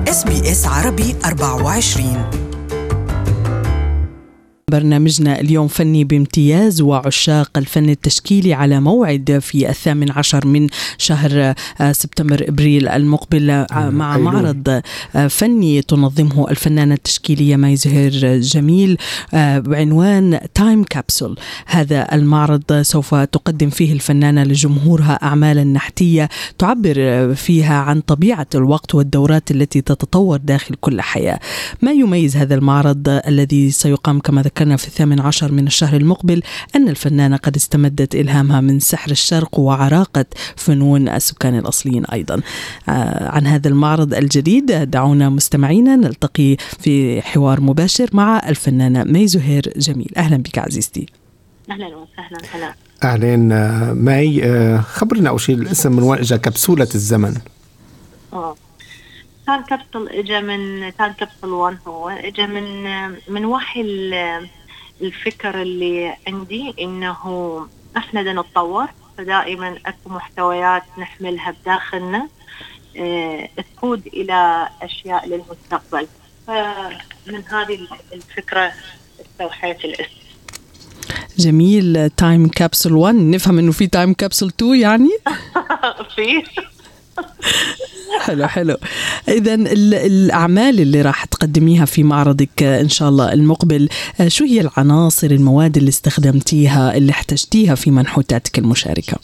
SBS عربي 24. برنامجنا اليوم فني بامتياز، وعشاق الفن التشكيلي على موعد في 18 من شهر سبتمبر إبريل المقبل مع معرض فني تنظمه الفنانة التشكيلية مي زهير جميل بعنوان تايم كابسول. هذا المعرض سوف تقدم فيه الفنانة لجمهورها أعمالا نحتية تعبر فيها عن طبيعة الوقت والدورات التي تتطور داخل كل حياة. ما يميز هذا المعرض الذي سيقام كما ذكرنا في 18 من الشهر المقبل أن الفنانة قد استمدت إلهامها من سحر الشرق وعراقة فنون السكان الأصليين أيضا. عن هذا المعرض الجديد دعونا مستمعينا نلتقي في حوار مباشر مع الفنانة مي زهير جميل. أهلا بك عزيزتي. أهلا وسهلا. أهلين مي، خبرنا أول شيء الاسم من وين إجا كبسولة الزمن؟ تايم كابسول اجى من تايم كابسول 1. هو اجى من وحي الفكر اللي عندي انه احنا بدنا نتطور، فدائما اكو محتويات نحملها بداخلنا تقود الى اشياء للمستقبل. فمن هذه الفكرة استوحيت الاسم. جميل. تايم كابسول 1، نفهم انه في تايم كابسول 2 يعني؟ في حلو. إذن الأعمال اللي راح تقدميها في معرضك إن شاء الله المقبل، شو هي العناصر المواد اللي استخدمتيها اللي احتجتيها في منحوتاتك المشاركة؟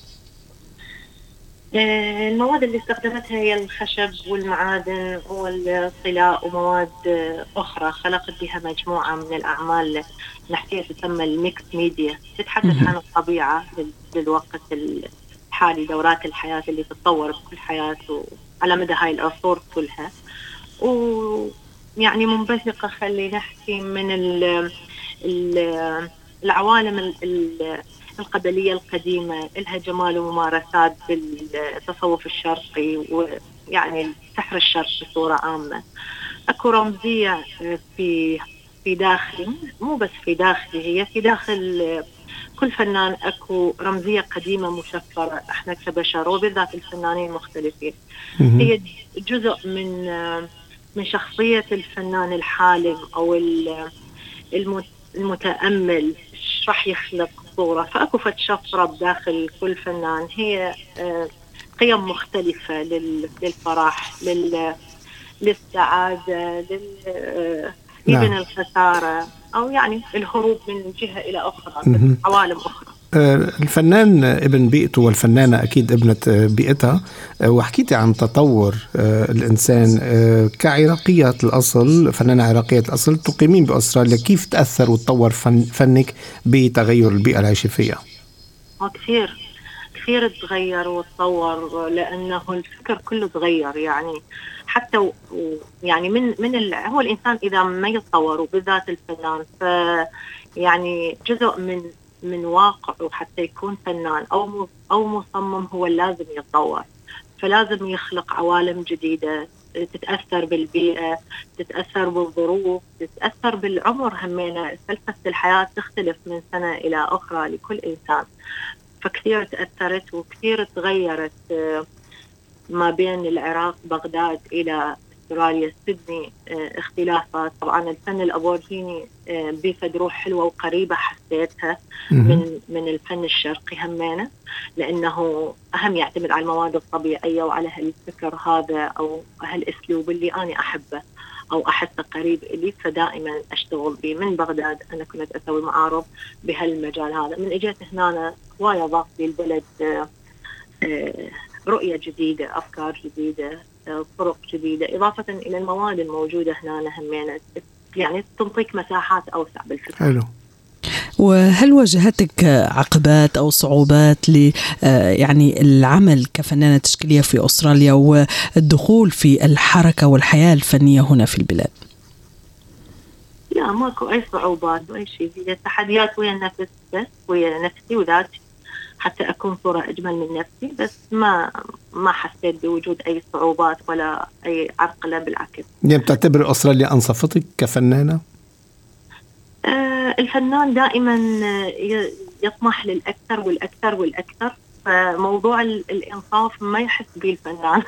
المواد اللي استخدمتها هي الخشب والمعادن والطلاء ومواد أخرى. خلقت بها مجموعة من الأعمال نحتية تسمى الميكس ميديا، تتحدث عن الطبيعة للوقت الحالي، دورات الحياة اللي تتطور بكل حياة على مدى هاي العصور كلها. ويعني منبثقة خلي نحكي من العوالم القبلية القديمة، إلها جمال وممارسات بالتصوف الشرقي ويعني السحر الشرقي بصورة عامة. أكو رمزية في داخلي، مو بس في داخلي، هي في داخل كل فنان. أكو رمزية قديمة مشفرة احنا كبشر وبالذات الفنانين المختلفين، هي جزء من شخصية الفنان الحالم أو المتأمل، ايش راح يخلق صورة. فأكو شفرة بداخل كل فنان، هي قيم مختلفة للفرح، للسعادة، يمكن الخسارة، أو يعني الهروب من جهة إلى أخرى، عوالم أخرى. الفنان ابن بيئته والفنانة أكيد ابنة بيئتها، وحكيتي عن تطور الإنسان كعراقية الأصل، فنانة عراقية الأصل تقيمين بأستراليا. كيف تأثر وتطور فنك بتغير البيئة العايشة فيها؟ كثير تغير وتطور، لأنه الفكر كله تغير. يعني حتى يعني هو الإنسان إذا ما يتطور، وبالذات الفنان، يعني جزء من واقعه حتى يكون فنان أو مصمم هو لازم يتطور. فلازم يخلق عوالم جديدة تتأثر بالبيئة، تتأثر بالظروف، تتأثر بالعمر. همينة فلسفة الحياة تختلف من سنة إلى أخرى لكل إنسان. فكثير تأثرت وكثير تغيرت ما بين العراق بغداد إلى استراليا سيدني. اختلافات طبعا. الفن الأبورجيني بيفد روح حلوة وقريبة حسيتها من الفن الشرقي همينة، لأنه أهم يعتمد على المواد الطبيعية وعلى هالفكر هذا أو هالأسلوب اللي أنا أحبه أو أحسه قريب إلي. فدائما أشتغل به. من بغداد أنا كنت أسوي معارض بهالمجال هذا. من إجيت هنا هواية ضاف لي البلد رؤية جديدة، أفكار جديدة، طرق جديدة، إضافة إلى المواد الموجودة هنا همينة، يعني تنطيك مساحات أوسع بالفكرة. حلو. وهل واجهتك عقبات أو صعوبات يعني العمل كفنانة تشكيلية في أستراليا والدخول في الحركة والحياة الفنية هنا في البلاد؟ لا، ماكو أي صعوبات وأي شيء. هي تحديات ويا النفس بس، ويا نفسي وذاتي حتى أكون صورة أجمل من نفسي. بس ما حسيت بوجود أي صعوبات ولا أي عرقلة، بالعكس. يعني بتعتبر أستراليا أنصفتك كفنانة؟ الفنان دائما يطمح للأكثر والأكثر والأكثر، فموضوع الإنصاف ما يحس به الفنان.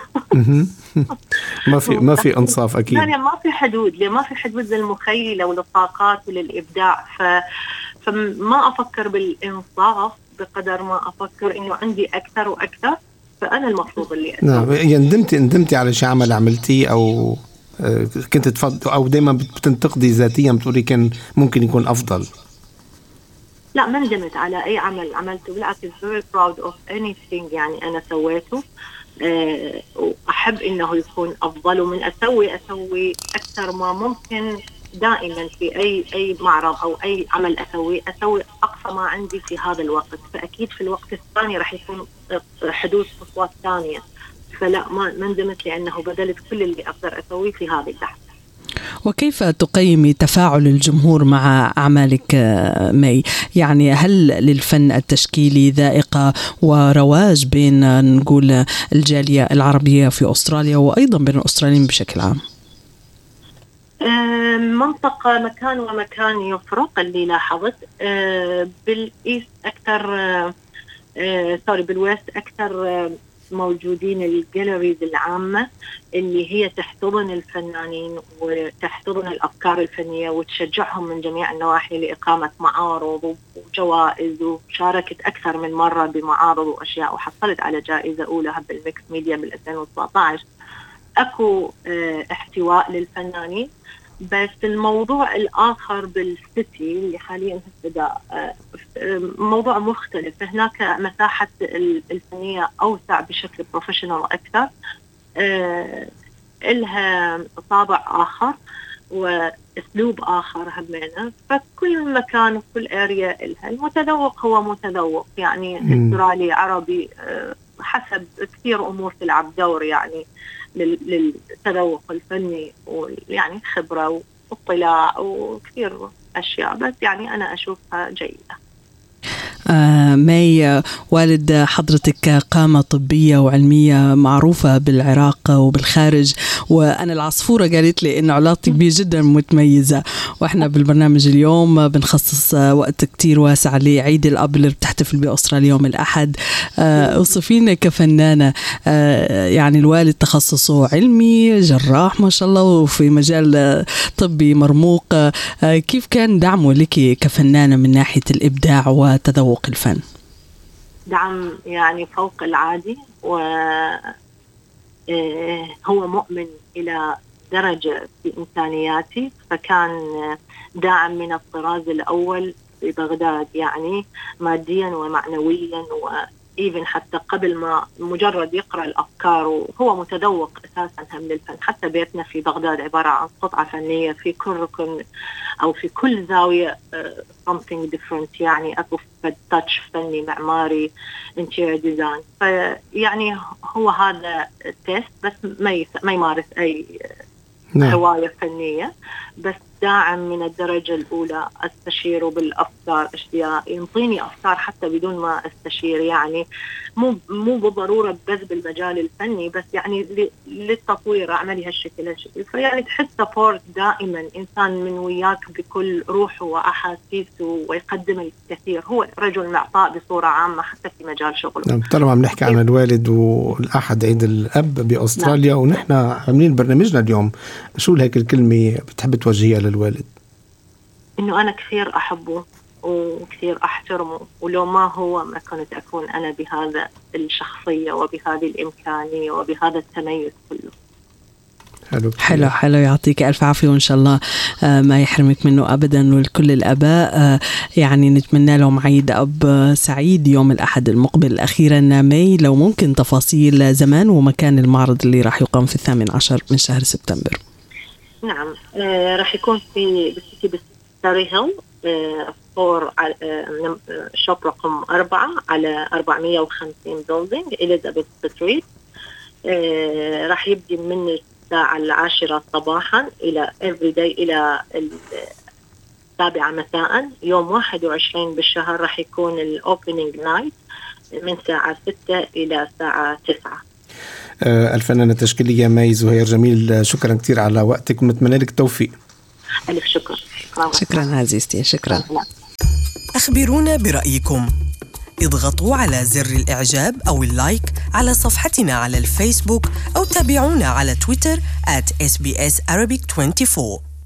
ما في إنصاف أكيد. يعني ما في حدود للمخيلة وللطاقات وللإبداع. فما أفكر بالإنصاف بقدر ما أفكر إنه عندي أكثر وأكثر، فأنا المفروض اللي نعم. ندمتي على شيء عمل عملتيه أو كنت تفضل، أو دايما بتنتقدي ذاتيا بتقولي كان ممكن يكون أفضل؟ لا، ما ندمت على أي عمل عملته، بالعكس very proud of anything يعني أنا سويته. وأحب إنه يكون أفضل، ومن أسوي أكثر ما ممكن دائما في أي معرض أو أي عمل أسوي أقصى ما عندي في هذا الوقت. فأكيد في الوقت الثاني راح يكون حدوث خطوات ثانية، فلا ما ندمت لأنه بذلت كل اللي أقدر أسويه في هذه اللحظة. وكيف تقيمي تفاعل الجمهور مع أعمالك مي؟ يعني هل للفن التشكيلي ذائقة ورواج بين نقول الجالية العربية في أستراليا وأيضا بين الأستراليين بشكل عام؟ منطقة مكان ومكان يفرق. اللي لاحظت بالإيست أكثر، بالويست أكثر موجودين الجاليريز العامة اللي هي تحتضن الفنانين وتحتضن الأفكار الفنية وتشجعهم من جميع النواحي لإقامة معارض وجوائز، وشاركت أكثر من مرة بمعارض وأشياء، وحصلت على جائزة أولى بالميكس ميديا بال 2019. أكو احتواء للفنانين. بس الموضوع الآخر بالسيتي اللي حاليا هسه موضوع مختلف. هناك مساحة الفنية أوسع بشكل بروفيشنال أكثر، إلها طابع آخر وأسلوب آخر همينة. فكل مكان وكل أريا إلها المتذوق هو متذوق، يعني استرالي عربي حسب كثير أمور تلعب دور يعني للتذوق الفني، ويعني خبرة واطلاع وكثير أشياء، بس يعني أنا أشوفها جيدة. مي، والد حضرتك قامة طبية وعلمية معروفة بالعراق وبالخارج، وأنا العصفورة قالت لي إن علاقتك بيه جدا متميزة، وإحنا بالبرنامج اليوم بنخصص وقت كتير واسع لعيد الأب اللي بتحتفل بأستراليا يوم الأحد. وصفينا كفنانة، يعني الوالد تخصصه علمي جراح ما شاء الله وفي مجال طبي مرموق، كيف كان دعمه لك كفنانة من ناحية الإبداع وتذوق الفن؟ دعم يعني فوق العادي، وهو مؤمن إلى درجة في إمكانياتي، فكان داعم من الطراز الأول في بغداد، يعني ماديا ومعنويا، وإيفن حتى قبل ما مجرد يقرأ الأفكار، وهو متذوق أساسا هم للفن. حتى بيتنا في بغداد عبارة عن قطعة فنية في كل ركن أو في كل زاوية something different، يعني أكو تاتش فني معماري interior design. فيعني هو هذا التيست، بس ما يمارس أي هواية فنية، بس داعم من الدرجة الأولى. أستشيره بالأفكار، أشياء ينطيني أفكار حتى بدون ما أستشير، يعني مو بالضرورة بس بالمجال الفني، بس يعني للتطوير أعملي هالشكل. فيعني تحس سبورت دائما، إنسان من وياك بكل روحه وأحاسيسه، ويقدم الكثير. هو رجل معطاء بصورة عامة حتى في مجال شغله. طالما عم نحكي عن الوالد والأحد عيد الأب بأستراليا، ونحن عاملين برنامجنا اليوم، شو هيك الكلمة بتحب توجهيها للوالد؟ إنه أنا كثير أحبه وكثير أحترمه، ولو ما هو ما كنت أكون أنا بهذا الشخصية وبهذه الإمكانية وبهذا التميز كله. حلو، يعطيك ألف عافية، وإن شاء الله ما يحرمك منه أبدا. ولكل الآباء يعني نتمنى لهم عيد أب سعيد يوم الأحد المقبل. أخيرا مي، لو ممكن تفاصيل زمان ومكان المعرض اللي راح يقام في 18 من شهر سبتمبر. نعم، راح يكون في ستاري هيل فور شوب رقم 4 على 450 بيلدينج إليزابيث ستريت. راح يبدي من الساعة 10 صباحا إلى every day إلى 7 مساء. يوم 21 بالشهر راح يكون الأوبنينج نايت من ساعة 6 إلى ساعة 9. الفنانة التشكيلية مي زهير جميل، شكرا كتير على وقتك ونتمنى لك التوفيق. ألف شكر. شكرا عزيزتي، شكرا. أخبرونا برأيكم، اضغطوا على زر الإعجاب أو اللايك على صفحتنا على الفيسبوك أو تابعونا على تويتر @SBS Arabic 24.